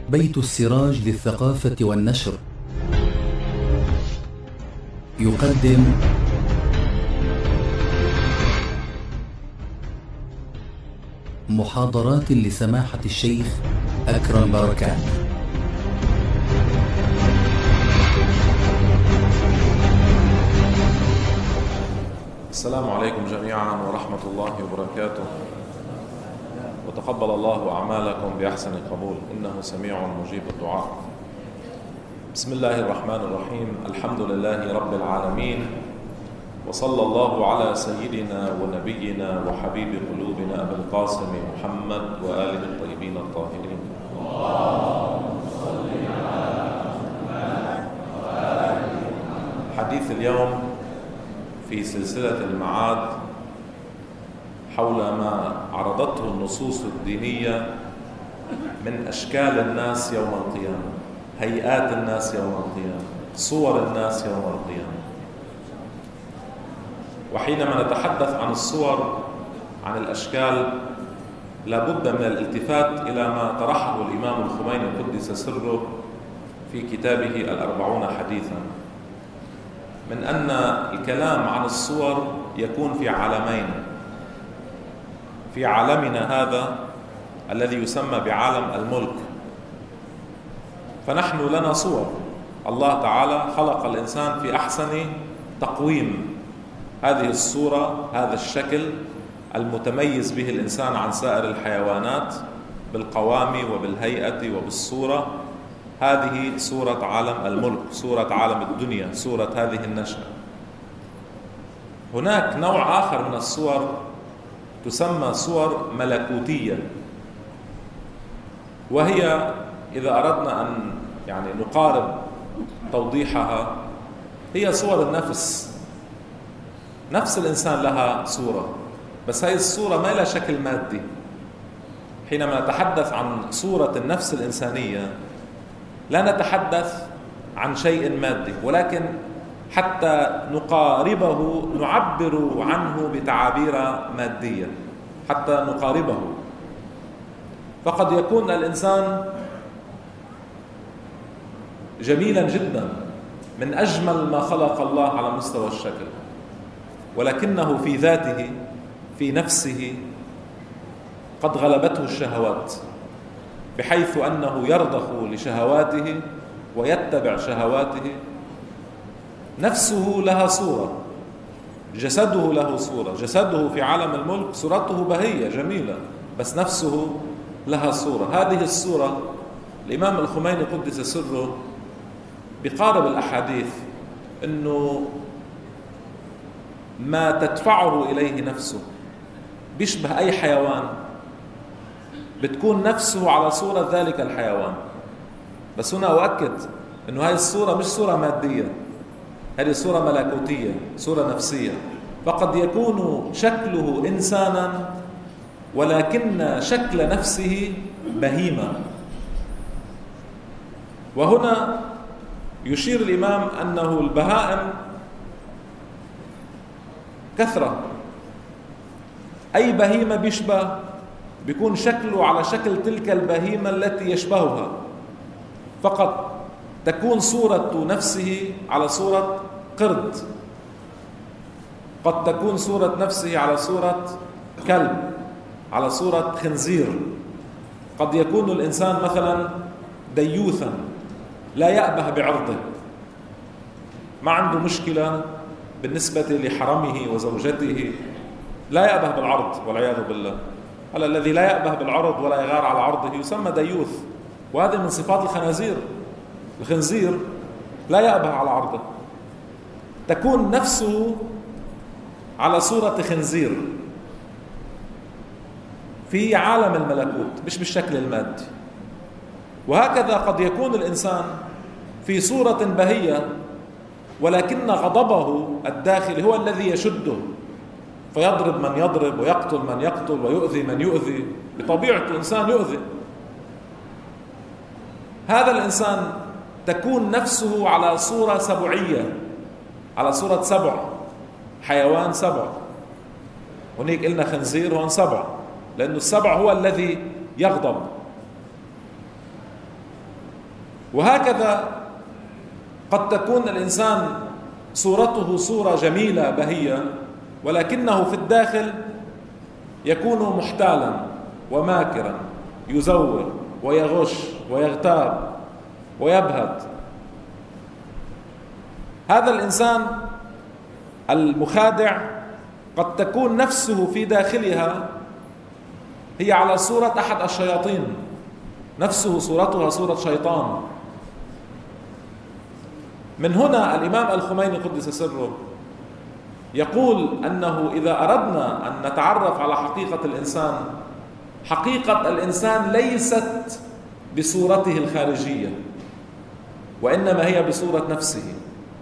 بيت السراج للثقافة والنشر يقدم محاضرات لسماحة الشيخ أكرم بركات. السلام عليكم جميعا ورحمة الله وبركاته، وتقبل الله أعمالكم بأحسن قبول، إنه سميع مجيب الدعاء. بسم الله الرحمن الرحيم، الحمد لله رب العالمين، وصلى الله على سيدنا ونبينا وحبيب قلوبنا أبي القاسم محمد وآله الطيبين الطاهرين. حديث اليوم في سلسلة المعاد حول ما عرضته النصوص الدينية من أشكال الناس يوم القيامة، هيئات الناس يوم القيامة، صور الناس يوم القيامة. وحينما نتحدث عن الصور، عن الأشكال، لابد من الالتفات إلى ما طرحه الإمام الخميني قدس سره في كتابه الأربعون حديثا، من أن الكلام عن الصور يكون في عالمين: في عالمنا هذا الذي يسمى بعالم الملك، فنحن لنا صور. الله تعالى خلق الإنسان في أحسن تقويم، هذه الصورة، هذا الشكل المتميز به الإنسان عن سائر الحيوانات بالقوام وبالهيئة وبالصورة، هذه صورة عالم الملك، صورة عالم الدنيا، صورة هذه النشأة. هناك نوع آخر من الصور تسمى صور ملكوتية، وهي إذا أردنا أن نقارب توضيحها، هي صور النفس. نفس الإنسان لها صورة، بس هذه الصورة ما لها شكل مادي. حينما نتحدث عن صورة النفس الإنسانية لا نتحدث عن شيء مادي، ولكن حتى نقاربه نعبر عنه بتعابير مادية، حتى نقاربه. فقد يكون الإنسان جميلا جدا، من أجمل ما خلق الله على مستوى الشكل، ولكنه في ذاته، في نفسه، قد غلبته الشهوات، بحيث أنه يرضخ لشهواته ويتبع شهواته. نفسه لها صورة، جسده له صورة، جسده في عالم الملك صورته بهية جميلة، بس نفسه لها صورة. هذه الصورة الإمام الخميني قدس سره بقارب الأحاديث أنه ما تدفعه إليه نفسه بيشبه أي حيوان، بتكون نفسه على صورة ذلك الحيوان. بس هنا أؤكد أنه هذه الصورة مش صورة مادية، هذه صورة ملكوتية، صورة نفسية. فقد يكون شكله إنسانا ولكن شكل نفسه بهيمة. وهنا يشير الإمام أنه البهائم كثرة، أي بهيمة بيكون شكله على شكل تلك البهيمة التي يشبهها، فقط تكون صورة نفسه على صورة قرد، قد تكون صورة نفسه على صورة كلب، على صورة خنزير. قد يكون الإنسان مثلا ديوثا لا يأبه بعرضه، ما عنده مشكلة بالنسبة لحرمه وزوجته، لا يأبه بالعرض والعياذ بالله. هذا الذي لا يأبه بالعرض ولا يغار على عرضه يسمى ديوث، وهذا من صفات الخنازير. الخنزير لا يأبه على عرضه، تكون نفسه على صورة خنزير في عالم الملكوت، مش بالشكل المادي. وهكذا قد يكون الإنسان في صورة بهية، ولكن غضبه الداخلي هو الذي يشده، فيضرب من يضرب ويقتل من يقتل ويؤذي من يؤذي، بطبيعته إنسان يؤذي. هذا الإنسان تكون نفسه على صورة سبعية، على صورة سبع، حيوان سبع. هناك قلنا خنزير، هون سبع، لأنه السبع هو الذي يغضب. وهكذا قد تكون الإنسان صورته صورة جميلة بهية، ولكنه في الداخل يكون محتالا وماكرا، يزور ويغش ويغتاب ويبهت. هذا الإنسان المخادع قد تكون نفسه في داخلها هي على صورة أحد الشياطين، نفسه صورتها صورة شيطان. من هنا الإمام الخميني قدس سره يقول أنه إذا أردنا أن نتعرف على حقيقة الإنسان، حقيقة الإنسان ليست بصورته الخارجية، وإنما هي بصورة نفسه.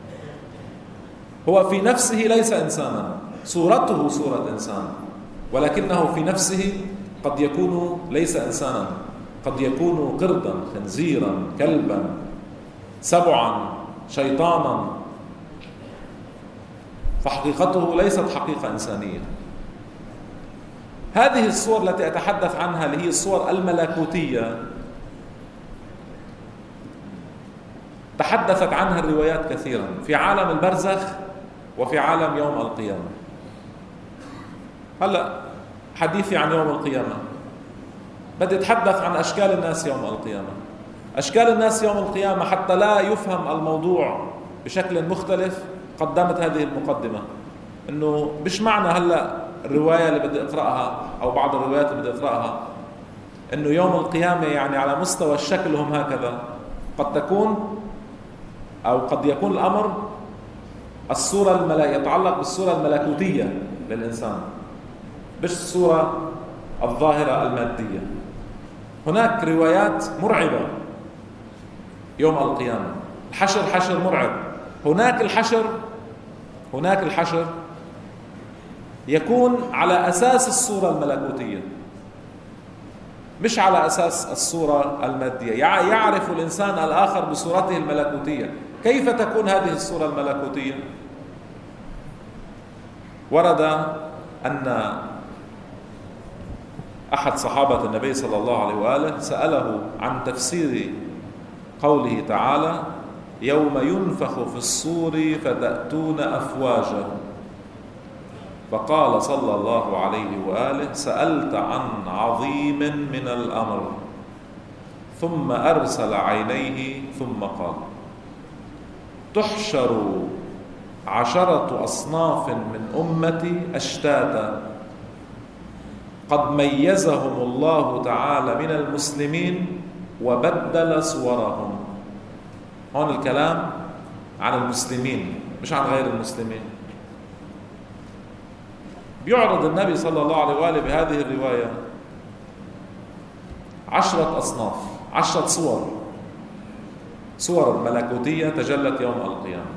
هو في نفسه ليس إنسانا، صورته صورة إنسان، ولكنه في نفسه قد يكون ليس إنسانا، قد يكون قردا، خنزيرا، كلبا، سبعا، شيطانا، فحقيقته ليست حقيقة إنسانية. هذه الصور التي أتحدث عنها اللي هي الصور الملكوتية تحدثت عنها الروايات كثيرا في عالم البرزخ وفي عالم يوم القيامة. هلأ حديثي عن يوم القيامة، بدي أتحدث عن أشكال الناس يوم القيامة. أشكال الناس يوم القيامة حتى لا يفهم الموضوع بشكل مختلف قدمت هذه المقدمة، إنه مش معنى هلأ الرواية اللي بدي أقرأها أو بعض الروايات اللي بدي أقرأها إنه يوم القيامة يعني على مستوى الشكل هم هكذا. قد تكون أو قد يكون الأمر الصورة يتعلق بالصورة الملكوتية للإنسان، مش الصورة الظاهرة المادية. هناك روايات مرعبة يوم القيامة، الحشر حشر مرعب. هناك الحشر يكون على أساس الصورة الملكوتية، مش على أساس الصورة المادية. يعرف الإنسان الآخر بصورته الملكوتية. كيف تكون هذه الصورة الملكوتية؟ ورد أن أحد صحابة النبي صلى الله عليه وآله سأله عن تفسير قوله تعالى: يوم ينفخ في الصور فتأتون أفواجا، فقال صلى الله عليه وآله: سألت عن عظيم من الأمر. ثم أرسل عينيه ثم قال: تحشر 10 أصناف من أمتي أشتاتا، قد ميزهم الله تعالى من المسلمين وبدل صورهم. هون الكلام عن المسلمين مش عن غير المسلمين. بيعرض النبي صلى الله عليه وآله بهذه الرواية 10 أصناف، 10 صور ملكوتية تجلت يوم القيامة.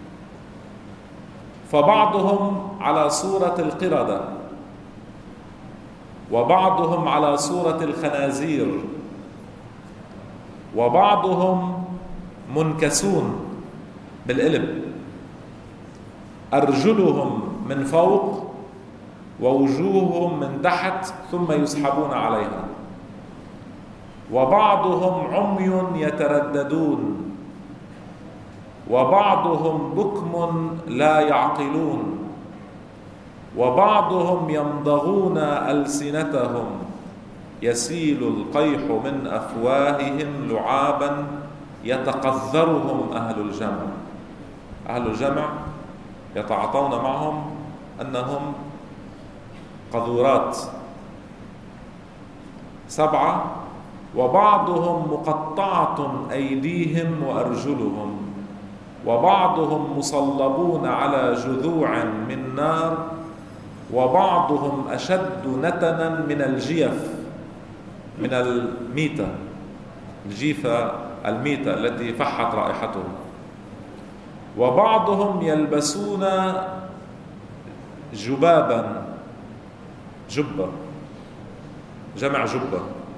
فبعضهم على صورة القردة، وبعضهم على صورة الخنازير، وبعضهم منكسون بالقلب، أرجلهم من فوق ووجوههم من تحت ثم يسحبون عليها، وبعضهم عمي يترددون، وبعضهم بكم لا يعقلون، وبعضهم يمضغون ألسنتهم، يسيل القيح من أفواههم لعابا يتقذرهم أهل الجمع. أهل الجمع يتعاطون معهم أنهم قذورات 7. وبعضهم مقطعة أيديهم وأرجلهم، وبعضهم مصلبون على جذوع من نار، وبعضهم أشد نتنا من الجيف، من الميتة، الجيفة الميتة التي فحت رائحته. وبعضهم يلبسون جبابا، جبة، جمع جبة،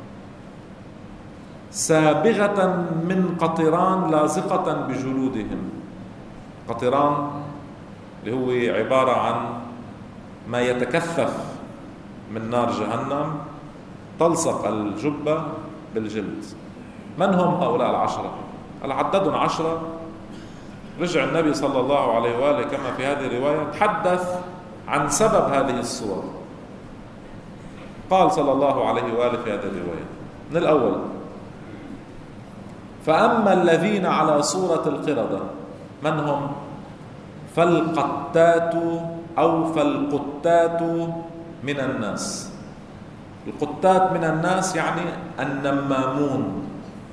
سابغة من قطران لاصقة بجلودهم. قطران اللي هو عبارة عن ما يتكثف من نار جهنم، تلصق الجبة بالجلد. من هم هؤلاء 10؟ قال عددهم 10. رجع النبي صلى الله عليه وآله كما في هذه الرواية تحدث عن سبب هذه الصور. قال صلى الله عليه وآله في هذه الرواية من الأول: فأما الذين على صورة القردة، من هم؟ فالقتات أو فالقتات من الناس. القتات من الناس يعني النمامون،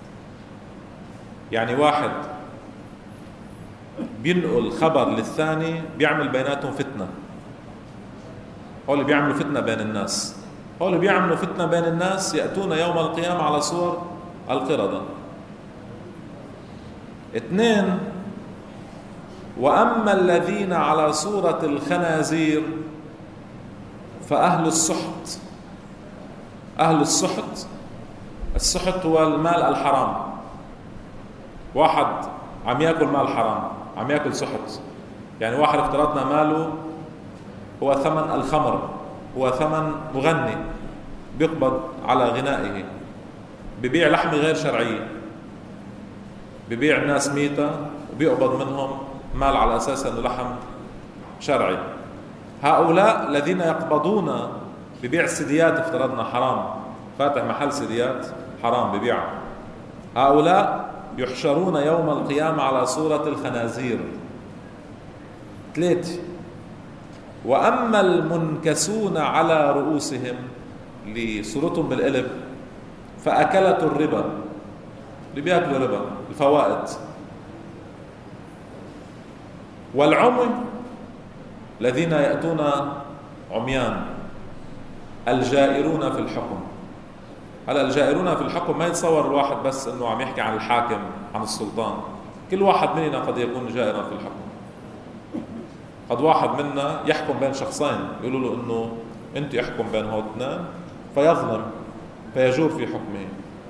يعني واحد بينقل خبر للثاني بيعمل بيناتهم فتنة. هو اللي بيعملوا فتنة بين الناس، هو اللي بيعملوا فتنة بين الناس يأتون يوم القيامة على صور القردة. 2: وأما الذين على صورة الخنازير فأهل السحت. أهل السحت، السحت هو المال الحرام. واحد عم يأكل مال حرام، عم يأكل سحت. يعني واحد افترضنا ماله هو ثمن الخمر، هو ثمن مغني بيقبض على غنائه، ببيع لحمة غير شرعية، ببيع الناس ميتة وبيقبض منهم مال على أساس أنه لحم شرعي. هؤلاء الذين يقبضون ببيع السديات، افترضنا حرام، فاتح محل سديات حرام ببيع، هؤلاء يحشرون يوم القيامة على صورة الخنازير. 3: وأما المنكسون على رؤوسهم، اللي صورتهم بالقلب، فأكلة الربا، اللي بيأكلوا ربا، الفوائد. والعمي الذين يأتون عميان، الجائرون في الحكم. هلا الجائرون في الحكم ما يتصور الواحد بس انه عم يحكي عن الحاكم، عن السلطان. كل واحد مننا قد يكون جائرا في الحكم. قد واحد منا يحكم بين شخصين، يقولوا له انه انت احكم بين هؤلاء اثنين، فيظلم فيجور في حكمه.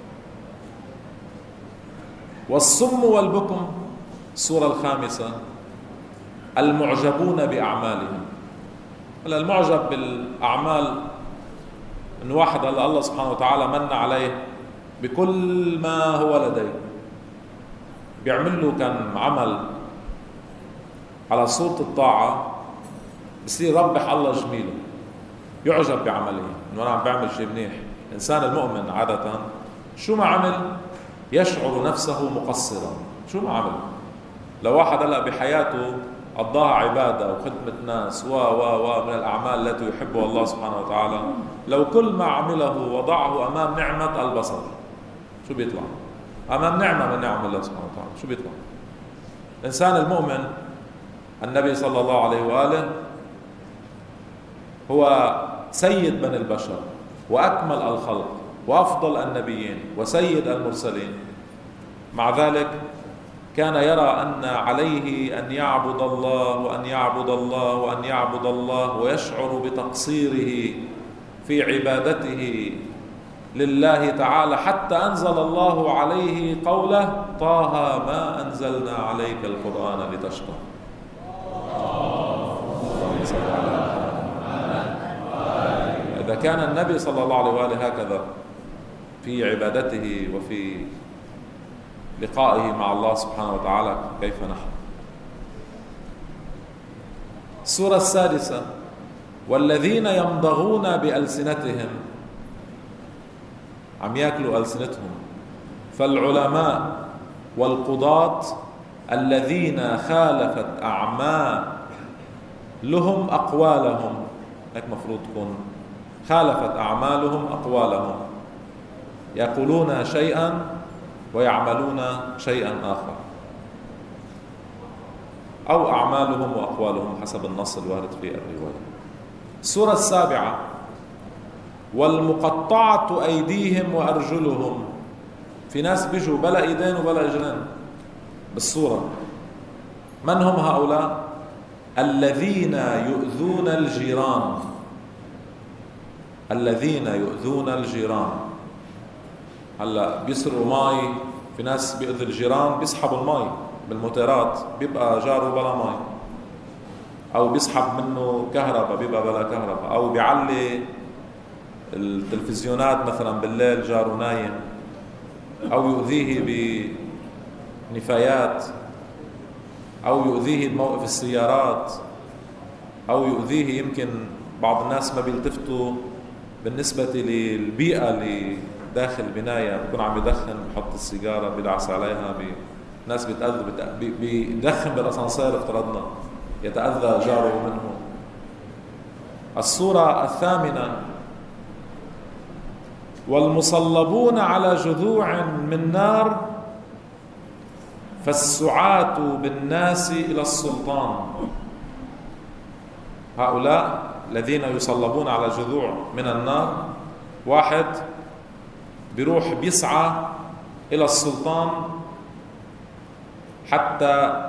والصم والبكم، الصورة الخامسة، المعجبون بأعمالهم. هلا المعجب بالأعمال إنه واحد الله سبحانه وتعالى من عليه بكل ما هو لديه، بيعمل له كان عمل على صورة الطاعة، بصير ربح الله جميله، يعجب بعمله إنه أنا عم بعمل شيء منيح. الإنسان المؤمن عادة شو ما عمل يشعر نفسه مقصرا. شو ما عمل، لو واحد هلا بحياته قضاها عبادة وخدمة ناس من الأعمال التي يحبها الله سبحانه وتعالى، لو كل ما عمله وضعه أمام نعمة البصر، شو بيطلع؟ أمام نعمة من نعم الله سبحانه وتعالى، شو بيطلع؟ الإنسان المؤمن، النبي صلى الله عليه وآله هو سيد بني البشر وأكمل الخلق وأفضل النبيين وسيد المرسلين، مع ذلك كان يرى أن عليه أن يعبد الله وأن يعبد الله وأن يعبد الله، ويشعر بتقصيره في عبادته لله تعالى، حتى أنزل الله عليه قوله: طه ما أنزلنا عليك القرآن لتشقى. إذا كان النبي صلى الله عليه وآله هكذا في عبادته وفي لقائه مع الله سبحانه وتعالى، كيف نحن؟ السورة السادسة: والذين يمضغون بألسنتهم، عم ياكلوا ألسنتهم. فالعلماء والقضاة الذين خالفت أعمالهم أقوالهم، هيك مفروض تكون، خالفت أعمالهم أقوالهم، يقولون شيئا ويعملون شيئا آخر، أو أعمالهم وأقوالهم حسب النص الوارد في الرواية. السورة السابعة: والمقطعة أيديهم وأرجلهم. في ناس بيجوا بلا إيدين وبلا رجلين بالصورة. من هم هؤلاء؟ الذين يؤذون الجيران. الذين يؤذون الجيران. هلا بيسرقوا ماي، في ناس بيؤذوا الجيران، بيسحبوا الماي بالموتيرات، بيبقى جاره بلا ماي، او بيسحب منه كهرباء بيبقى بلا كهرباء، او بيعلي التلفزيونات مثلا بالليل جاره نايم، او يؤذيه نفايات، أو يؤذيه الموقف السيارات، أو يؤذيه يمكن بعض الناس ما بيلتفتوا بالنسبة للبيئة اللي داخل البناية، بيكون عم يدخن، بحط السيجارة بيدعس عليها، ناس بيتأذوا، بيدخن بالأسانسير افترضنا، يتأذى جاره منه. الصورة الثامنة: والمصلبون على جذوع من نار فالسعاة بالناس إلى السلطان. هؤلاء الذين يصلبون على جذوع من النار، واحد بيروح بيسعى إلى السلطان حتى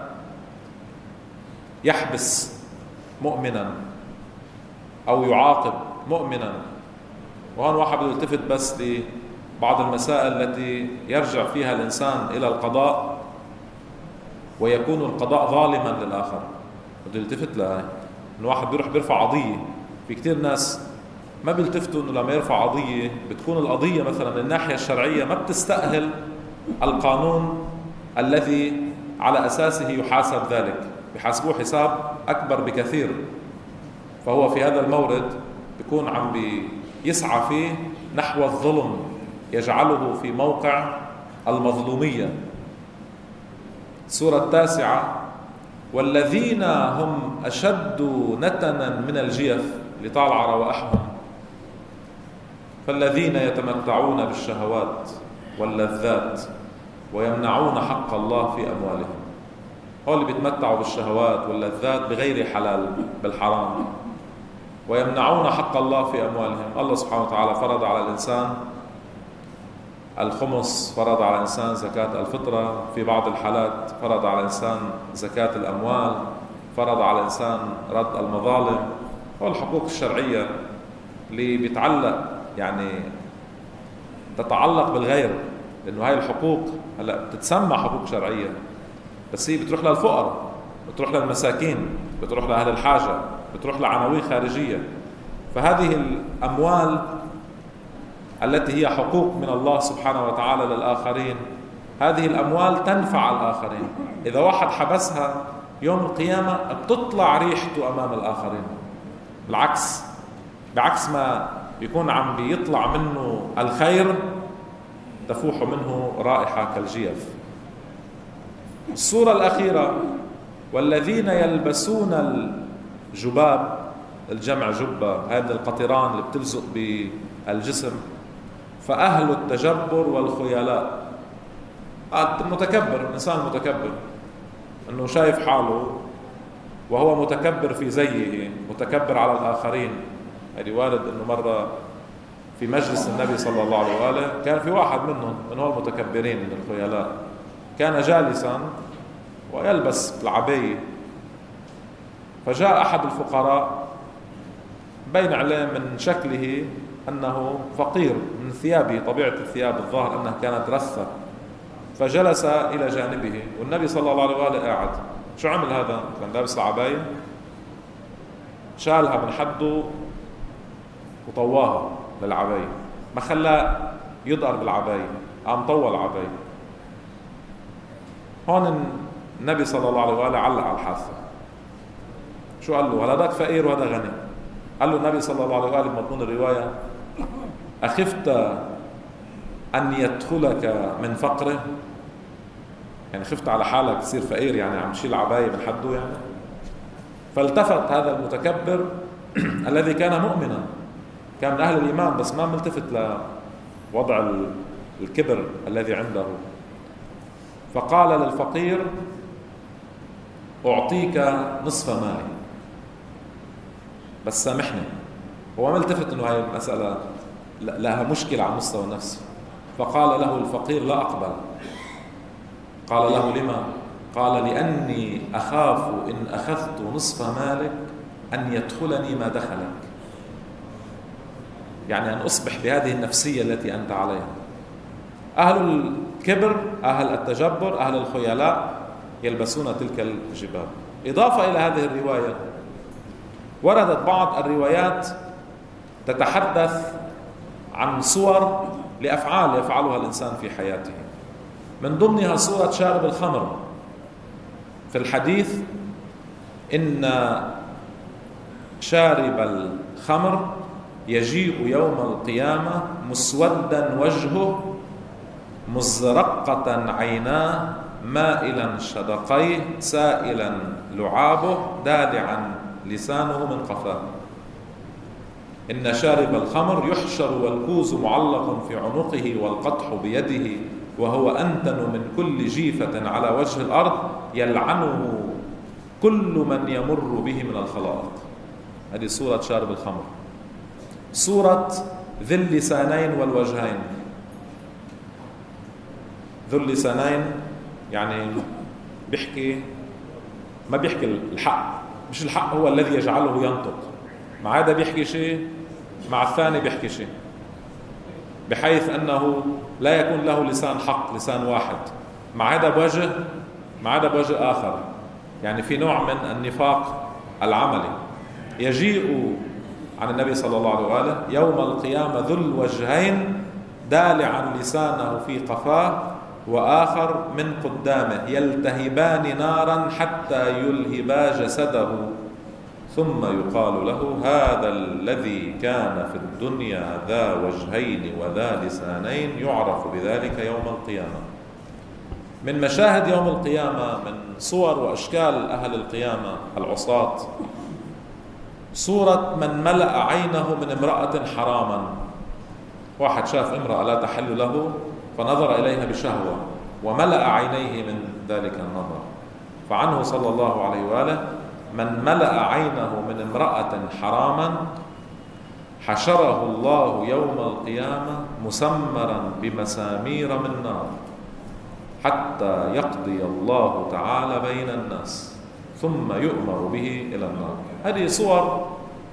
يحبس مؤمنا أو يعاقب مؤمنا. وهون واحد بده يلتفت بس لبعض المسائل التي يرجع فيها الإنسان إلى القضاء ويكون القضاء ظالما للآخر. بده يلتفت لها إنه واحد بيروح بيرفع قضية. في كتير ناس ما بيلتفتوا إنه لما يرفع قضية بتكون القضية مثلا من الناحية الشرعية ما بتستأهل القانون الذي على أساسه يحاسب ذلك، بيحاسبوه حساب أكبر بكثير. فهو في هذا المورد بيكون عم يسعى فيه نحو الظلم، يجعله في موقع المظلومية. السورة التاسعة: والذين هم أشد نتنا من الجيف لطال روائحهم فالذين يتمتعون بالشهوات واللذات ويمنعون حق الله في أموالهم. هو اللي بيتمتعوا بالشهوات واللذات بغير حلال، بالحرام، ويمنعون حق الله في أموالهم. الله سبحانه وتعالى فرض على الإنسان الخمس، فرض على الإنسان زكاة الفطرة، في بعض الحالات فرض على الإنسان زكاة الأموال، فرض على الإنسان رد المظالم. هو الحقوق الشرعية اللي بيتعلق، يعني تتعلق بالغير، لأنه هاي الحقوق هلا بتتسمى حقوق شرعية، بس هي بتروح للفقراء، بتروح للمساكين، بتروح لأهل الحاجة، بتروح لعناوين خارجية. فهذه الأموال التي هي حقوق من الله سبحانه وتعالى للآخرين، هذه الأموال تنفع الآخرين. إذا واحد حبسها يوم القيامة بتطلع ريحته أمام الآخرين، بعكس ما يكون عم بيطلع منه الخير تفوح منه رائحة كالجيف. السورة الأخيرة: والذين يلبسون الجباب، الجمع جبة، هذه القطران اللي بتلزق بالجسم، فأهل التجبر والخيلاء. المتكبر، الإنسان المتكبر أنه شايف حاله وهو متكبر في زيه، متكبر على الآخرين. هذه وارد أنه مرة في مجلس النبي صلى الله عليه وآله كان في واحد منهم من هو المتكبرين من الخيلاء، كان جالسا ويلبس العباية، فجاء أحد الفقراء بين عليه من شكله أنه فقير، من ثيابه، طبيعة الثياب الظاهر أنها كانت رثة، فجلس إلى جانبه والنبي صلى الله عليه وآله قاعد. شو عمل هذا؟ كان لابس العباية، شالها من حده وطواها للعباية، ما خلاه يضأر بالعباية، قام طوى العباية. هون النبي صلى الله عليه وآله علق على الحادثة. شو قال له؟ هذاك فقير وهذا غني. قال له النبي صلى الله عليه وآله بمضمون الرواية: أخفت أن يدخلك من فقره؟ يعني خفت على حالك تصير فقير، يعني عم تشيل عباية من حده يعني. فالتفت هذا المتكبر الذي كان مؤمنا، كان من أهل الإيمان، بس ما ملتفت لوضع الكبر الذي عنده، فقال للفقير: أعطيك نصف مالي بس سامحني. هو ما التفت أنه هاي المسألة لها مشكلة على المستوى النفسي. فقال له الفقير: لا أقبل. قال له: لما؟ قال: لأني أخاف إن أخذت نصف مالك أن يدخلني ما دخلك، يعني أن أصبح بهذه النفسية التي أنت عليها. أهل الكبر، أهل التجبر، أهل الخيلاء يلبسون تلك الجباب. إضافة إلى هذه الرواية، وردت بعض الروايات تتحدث عن صور لأفعال يفعلها الإنسان في حياته. من ضمنها صورة شارب الخمر. في الحديث إن شارب الخمر يجيء يوم القيامة مسودا وجهه مزرقة عيناه مائلا شدقيه سائلا لعابه دالعا لسانه من قفاه. إن شارب الخمر يحشر والكوز معلق في عنقه والقدح بيده وهو أنتن من كل جيفة على وجه الأرض يلعنه كل من يمر به من الخلائق. هذه صورة شارب الخمر. صورة ذي اللسانين والوجهين. ذو اللسانين يعني بيحكي، ما بيحكي الحق، مش الحق هو الذي يجعله ينطق، مع هذا بيحكي شيء، مع الثاني بيحكي شيء، بحيث أنه لا يكون له لسان حق، لسان واحد، مع هذا بوجه، مع هذا بوجه آخر. يعني في نوع من النفاق العملي. يجيء عن النبي صلى الله عليه وآله يوم القيامة ذو الوجهين دالعا لسانه في قفاه وآخر من قدامه يلتهبان نارا حتى يلهبا جسده ثم يقال له هذا الذي كان في الدنيا ذا وجهين وذا لسانين يعرف بذلك يوم القيامة. من مشاهد يوم القيامة، من صور وأشكال أهل القيامة العصاة، صورة من ملأ عينه من امرأة حراما. واحد شاف امرأة لا تحل له فنظر إليها بشهوة وملأ عينيه من ذلك النظر. فعنه صلى الله عليه وآله من ملأ عينه من امرأة حراما حشره الله يوم القيامة مسمرا بمسامير من نار حتى يقضي الله تعالى بين الناس ثم يؤمر به إلى النار. هذه صور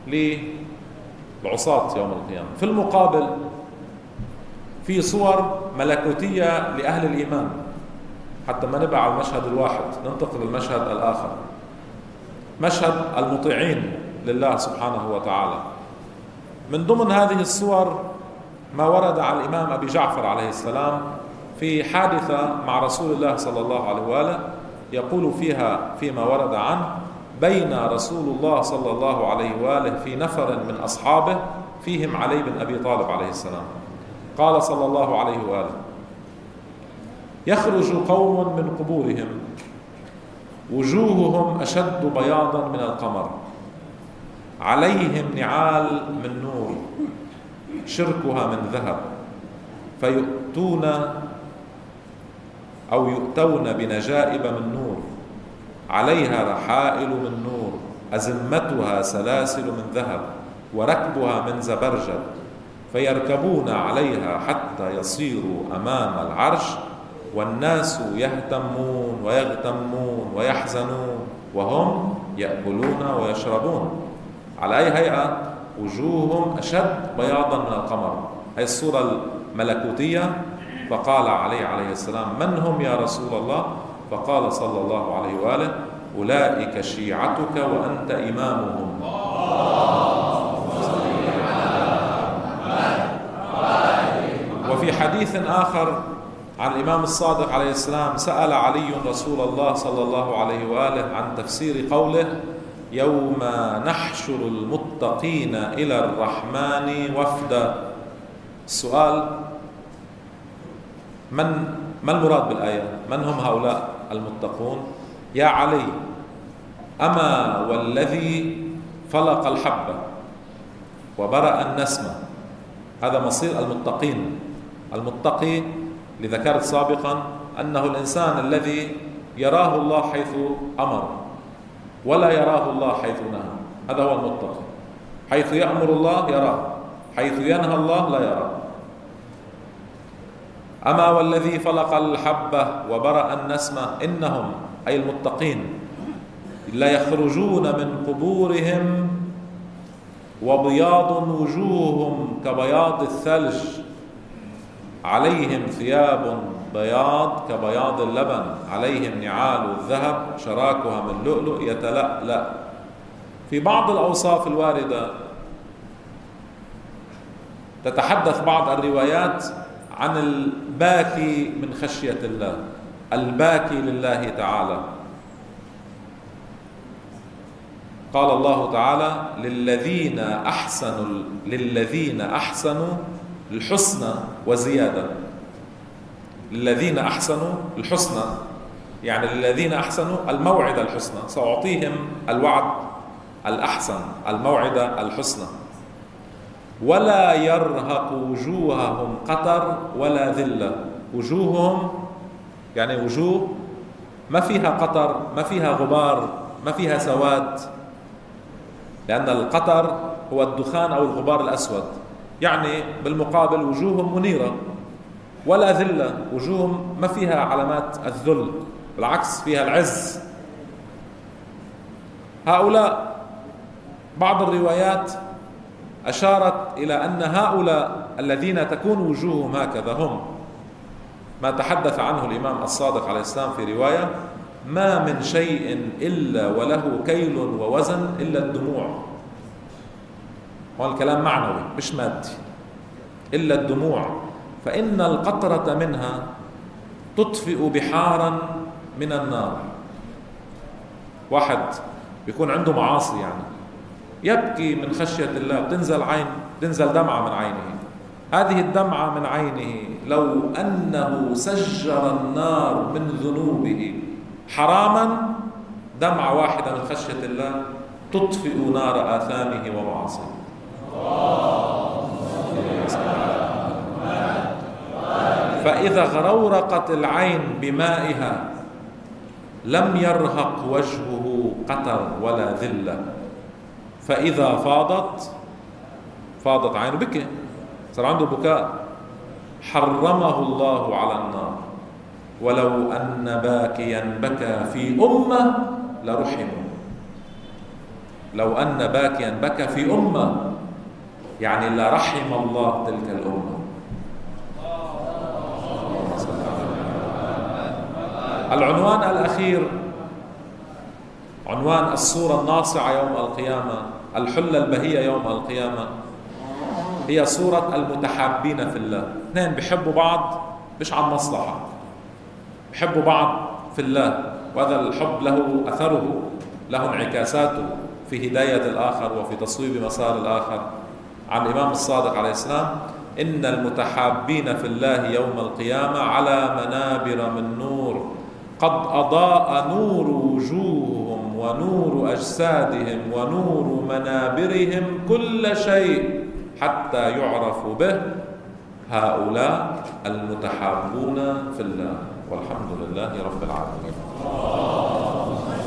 للعصاة يوم القيامة. في المقابل في صور ملكوتية لأهل الإيمان. حتى ما نبع على المشهد الواحد ننتقل للمشهد الآخر، مشهد المطيعين لله سبحانه وتعالى. من ضمن هذه الصور ما ورد على الإمام أبي جعفر عليه السلام في حادثة مع رسول الله صلى الله عليه وآله، يقول فيها فيما ورد عنه: بين رسول الله صلى الله عليه وآله في نفر من أصحابه فيهم علي بن أبي طالب عليه السلام، قال صلى الله عليه وآله: يخرج قوم من قبورهم وجوههم أشد بياضا من القمر، عليهم نعال من نور شركها من ذهب، يؤتون بنجائب من نور عليها رحائل من نور أزمتها سلاسل من ذهب وركبها من زبرجد، فيركبون عليها حتى يصيروا أمام العرش والناس يهتمون ويغتمون ويحزنون وهم يأكلون ويشربون. على أي هيئة؟ وجوههم أشد بياضا من القمر. هذه الصورة الملكوتية. فقال عليه السلام: من هم يا رسول الله؟ فقال صلى الله عليه وآله: أولئك شيعتك وأنت إمامهم. وفي حديث آخر عن الإمام الصادق عليه السلام سأل علي رسول الله صلى الله عليه وآله عن تفسير قوله: يوم نحشر المتقين إلى الرحمن وفدا. السؤال: ما المراد بالآية؟ من هم هؤلاء المتقون؟ يا علي، أما والذي فلق الحبة وبرأ النسمة، هذا مصير المتقين. المتقي لذكرت سابقا أنه الإنسان الذي يراه الله حيث أمر ولا يراه الله حيث نهى، هذا هو المتقي. حيث يأمر الله يراه، حيث ينهى الله لا يراه. أما والذي فلق الحبة وبرأ النسمة، إنهم أي المتقين لا يخرجون من قبورهم وبياض وجوههم كبياض الثلج، عليهم ثياب بياض كبياض اللبن، عليهم نعال الذهب شراكها من لؤلؤ يتلألأ. في بعض الأوصاف الواردة تتحدث بعض الروايات عن الباكي من خشية الله، الباكي لله تعالى. قال الله تعالى: للذين أحسنوا الحسنى وزيادة. للذين أحسنوا الحسنى يعني للذين أحسنوا الموعدة الحسنى، سأعطيهم الوعد الأحسن، الموعدة الحسنى. ولا يرهق وجوههم قتر ولا ذلة. وجوههم يعني وجوه ما فيها قطر، ما فيها غبار، ما فيها سواد، لأن القطر هو الدخان أو الغبار الأسود. يعني بالمقابل وجوههم منيرة. ولا ذلة، وجوههم ما فيها علامات الذل، بالعكس فيها العز. هؤلاء بعض الروايات أشارت إلى أن هؤلاء الذين تكون وجوههم هكذا هم ما تحدث عنه الإمام الصادق عليه السلام في رواية: ما من شيء إلا وله كيل ووزن إلا الدموع. هو الكلام معنوي مش مادي. إلا الدموع، فإن القطرة منها تطفئ بحارا من النار. واحد بيكون عنده معاصي يعني يبكي من خشية الله، تنزل دمعة من عينه. هذه الدمعة من عينه لو أنه سجر النار من ذنوبه حراما، دمعة واحدة من خشية الله تطفئ نار آثامه ومعاصيه. فإذا غرورقت العين بمائها لم يرهق وجهه قطر ولا ذلة، فإذا فاضت عينه بكى، صار عنده بكاء، حرمه الله على النار. ولو أن باكيا بكى في أمة لرحمه. لو أن باكيا بكى في أمة يعني لرحم الله تلك الأمة. العنوان الأخير، عنوان الصورة الناصعة يوم القيامة، الحلة البهية يوم القيامة، هي صورة المتحابين في الله. اثنين بيحبوا بعض مش عن مصلحة، بيحبوا بعض في الله، وهذا الحب له أثره، له انعكاساته في هداية الآخر وفي تصويب مسار الآخر. عن الإمام الصادق عليه السلام: إن المتحابين في الله يوم القيامة على منابر من نور قد أضاء نور وجوههم ونور أجسادهم ونور منابرهم كل شيء حتى يعرف به. هؤلاء المتحابون في الله، والحمد لله رب العالمين.